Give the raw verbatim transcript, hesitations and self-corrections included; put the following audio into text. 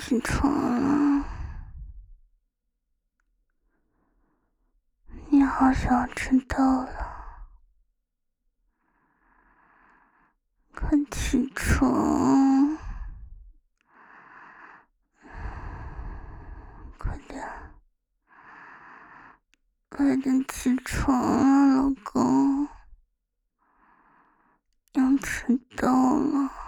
起床了，你好想知道了，快起床，快点，快点起床啊，老公，要迟到了。